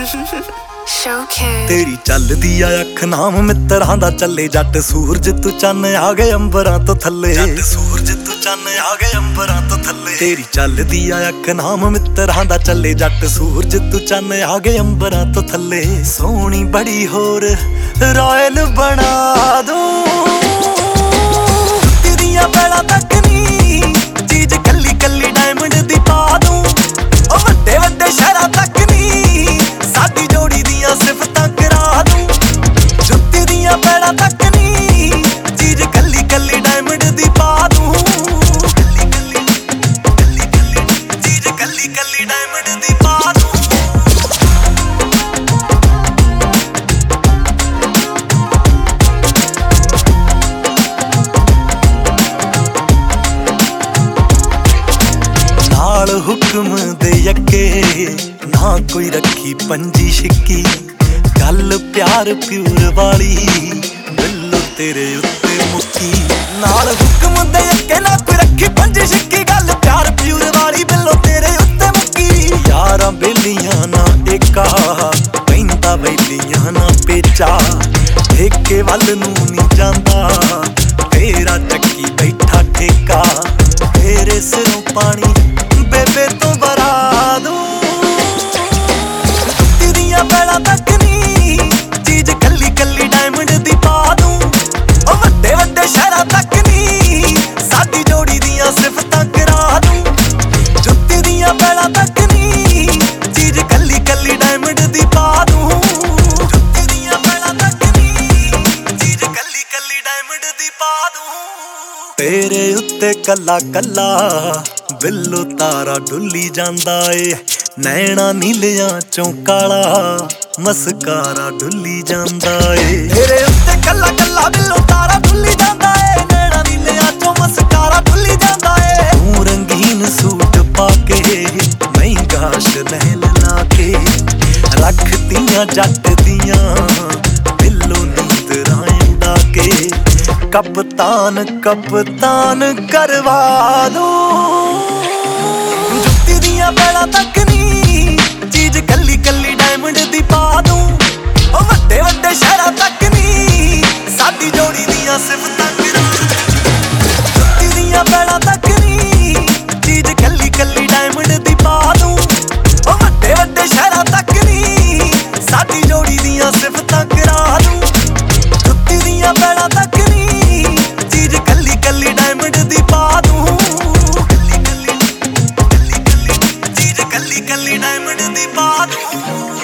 ਤੇਰੀ ਚੱਲਦੀ ਆ ਅੱਖ ਨਾਮ ਮਿੱਤਰਾਂ ਦਾ ਚੱਲੇ ਜੱਟ ਸੂਰਜ ਤੂੰ ਚੰਨ ਆ ਗਏ ਅੰਬਰਾਂ ਤੋਂ ਥੱਲੇ ਜੱਟ ਸੂਰਜ ਤੂੰ ਚੰਨ ਆ ਗਏ ਅੰਬਰਾਂ ਤੋਂ ਥੱਲੇ ਤੇਰੀ ਚੱਲਦੀ ਆ ਅੱਖ ਨਾਮ ਮਿੱਤਰਾਂ ਦਾ ਚੱਲੇ ਜੱਟ ਸੂਰਜ ਤੂੰ ਚੰਨ ਆ ਗਏ ਅੰਬਰਾਂ ਤੋਂ ਥੱਲੇ ਸੋਹਣੀ ਬੜੀ ਹੋਰ ਰਾਇਲ ਬਣਾ ਦੂੰ ਤੇਰੀਆਂ ਪੈਲਾਂ ਤੱਕ ਨੀ ਚੀਜ਼ ਕੱਲੀ ਕੱਲੀ ਡਾਇਮੰਡ ਦੀ ਪਾ ਦੂੰ ਉਹ ਵੱਡੇ ਵੱਡੇ ਸ਼ਹਿਰਾਂ ਤੱਕ ਨੀ ਸਾਡੀ ਜੋੜੀ ਦੀਆਂ ਸਿਫਤਾਂ ਕਰਾ ਦੂੰ ਜੁੱਤੀ ਦੀਆਂ ਪੈੜਾਂ ਤੱਕ ਨੀ ਚੀਜ਼ ਕੱਲੀ ਕੱਲੀ ਡਾਇਮੰਡ ਦੀ ਪਾ ਦੂੰ ਕੱਲੀ ਕੱਲੀ ਚੀਜ਼ ਕੱਲੀ ਕੱਲੀ ਡਾਇਮੰਡ ਦੀ ਪਾ ਦੂੰ ਨਾਲ ਹੁਕਮ ਦੇ ਯੱਕੇ ਨਾ ਕੋਈ ਰੱਖੀ ਪੰਜੀ ਛਿੱਕੀ ਗੱਲ ਪਿਆਰ ਪਿਉਰ ਵਾਲੀ ਬਿੱਲੋ ਤੇਰੇ ਉੱਤੇ ਮੁੱਕੀ ਨਾਲ ਹੁਕਮ ਦੇ ਯੱਕੇ ਨਾ ਕੋਈ ਰੱਖੀ ਪੰਜੀ ਛਿੱਕੀ ਗੱਲ ਪਿਆਰ ਪਿਉਰ ਵਾਲੀ ਬਿੱਲੋ ਤੇਰੇ ਉੱਤੇ ਮੁੱਕੀ ਯਾਰਾਂ ਬੇਲੀਆਂ ਨਾ ਏਕਾ ਪੈਂਦਾ ਬੇਲੀਆਂ ਨਾ ਪੇਚਾ ਠੇਕੇ ਵੱਲ ਨੂੰ ਨਹੀਂ ਜਾਂਦਾ ਤੇਰਾ ਚੱਕੀ ਬੈਠਾ ਠੇਕਾ ਤੇਰੇ ਸਿਰੋਂ ਪਾਣੀ ਬੇਬੇ ਤੋਂ ਬਰਾ ਦੂੰ ਤੇਰੀਆਂ ਪੈਲਾਂ ਤੱਕ ਨੀ ਚੀਜ਼ ਕੱਲੀ ਕੱਲੀ ਡਾਇਮੰਡ ਦੀ ਪਾ ਦੂੰ ਉਹ ਵੱਡੇ ਵੱਡੇ ਸ਼ਹਿਰਾਂ ਤੱਕ ਨੀ ਸਾਡੀ ਜੋੜੀ ਦੀਆਂ ਸਿਫਤਾਂ ਕਰਾ ਦੂੰ ਜੁੱਤੀ ਦੀਆਂ ਪੈਲਾਂ ਤੱਕ ਨੀ ਚੀਜ਼ ਕੱਲੀ ਕੱਲੀ ਡਾਇਮੰਡ ਦੀ ਪਾ ਦੂੰ ਜੁੱਤੀ ਦੀਆਂ ਪੈਲਾਂ ਤੱਕ ਨੀ ਚੀਜ਼ ਕੱਲੀ ਕੱਲੀ ਡਾਇਮੰਡ ਦੀ ਪਾ ਦੂੰ ਤੇਰੇ ਉੱਤੇ ਕੱਲਾ ਕੱਲਾ ਬਿੱਲੋ ਤਾਰਾ ਡੁੱਲੀ ਜਾਂਦਾ ਏ ਨੈਣਾ ਨੀਲਿਆਂ ਚੋਂ ਕਾਲਾ ਮਸਕਾਰਾ ਡੁੱਲੀ ਜਾਂਦਾ ਏ ਤੇਰੇ ਉੱਤੇ ਕੱਲਾ ਕੱਲਾ ਬਿੱਲੋ ਤਾਰਾ ਡੁੱਲੀ ਜਾਂਦਾ ਏ ਨੈਣਾ ਨੀਲਿਆਂ ਚੋਂ ਮਸਕਾਰਾ ਡੁੱਲੀ ਜਾਂਦਾ ਏ ਤੂੰ ਰੰਗੀਨ ਸੂਟ ਪਾ ਕੇ ਮਹਿੰਗਾ ਸ਼ਨੈਲ ਲਾ ਕੇ ਰੱਖਦੀਆਂ ਜੱਟ ਦੀਆਂ ਬਿੱਲੋ ਨੀਂਦਰਾਂ ਉਡਾ ਕੇ ਕਪਤਾਨ ਕਪਤਾਨ ਕਰਵਾ ਦੂੰ ਜੁੱਤੀ ਦੀਆਂ ਪੈਲਾਂ ਤੱਕ ਨੀ ਚੀਜ਼ ਕੱਲੀ ਕੱਲੀ ਡਾਇਮੰਡ ਦੀ ਪਾ ਦੂੰ ਉਹ ਵੱਡੇ ਵੱਡੇ ਸ਼ਹਿਰਾਂ ਤੱਕ ਨੀ ਸਾਡੀ ਜੋੜੀ ਦੀਆਂ ਸਿਫਤਾਂ ਕਰਾ ਜੁੱਤੀ ਦੀਆਂ ਪੈਲਾਂ ਤੱਕ ਨੀ ਚੀਜ਼ ਕੱਲੀ ਕੱਲੀ ਡਾਇਮੰਡ ਦੀ ਪਾ ਦੂੰ ਉਹ ਵੱਡੇ ਵੱਡੇ ਸ਼ਹਿਰਾਂ ਤੱਕ ਨੀ ਸਾਡੀ ਜੋੜੀ ਦੀਆਂ ਸਿਫਤਾਂ ਕਰਾ ਦੂੰ ਜੁੱਤੀ ਦੀਆਂ ਪੈਲਾਂ ਤੱਕ ਨੀ ਚੀਜ਼ ਕੱਲੀ ਕੱਲੀ ਡਾਇਮੰਡ ਦੀ ਪਾ ਦੂੰ ਕੱਲੀ ਕੱਲੀ ਚੀਜ਼ ਕੱਲੀ ਕੱਲੀ ਡਾਇਮੰਡ ਦੀ ਪਾ ਦੂੰ